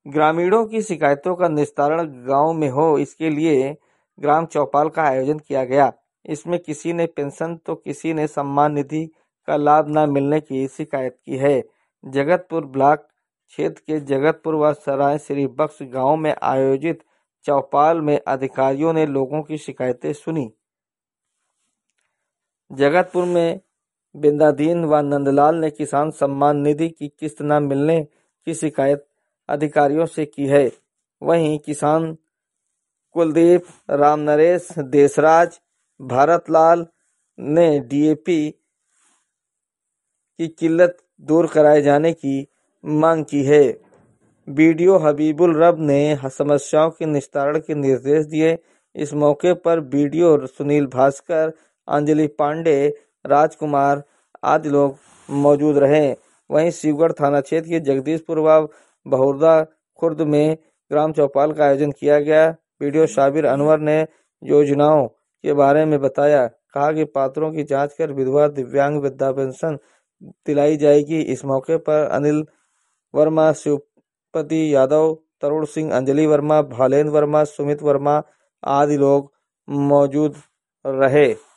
ग्रामीणों की शिकायतों का निस्तारण गांव में हो, इसके लिए ग्राम चौपाल का आयोजन किया गया। इसमें किसी ने पेंशन तो किसी ने सम्मान निधि का लाभ न मिलने की शिकायत की है। जगतपुर ब्लॉक क्षेत्र के जगतपुर व सराय श्री बख्श गांव में आयोजित चौपाल में अधिकारियों ने लोगों की शिकायतें सुनी। जगतपुर में बिंदादीन व नंदलाल ने किसान सम्मान निधि की किस्त न मिलने की शिकायत अधिकारियों से की है। वहीं किसान कुलदीप, रामनरेश, देशराज, भारतलाल ने डीएपी की किल्लत दूर कराए जाने की मांग की है। बीडीओ हबीबुल रब ने समस्याओं के निस्तारण के निर्देश दिए। इस मौके पर बीडीओ सुनील भास्कर, अंजलि पांडे, राजकुमार आदि लोग मौजूद रहे। वहीं शिवगढ़ थाना क्षेत्र के जगदीशपुर व बहुरदा खुर्द में ग्राम चौपाल का आयोजन किया गया। बीडीओ शाबिर अनवर ने योजनाओं के बारे में बताया। कहा कि पात्रों की जांच कर विधवा दिव्यांग वृद्धा पेंशन दिलाई जाएगी। इस मौके पर अनिल वर्मा, शिवपति यादव, तरुण सिंह, अंजलि वर्मा, भालेन्द्र वर्मा, सुमित वर्मा आदि लोग मौजूद रहे।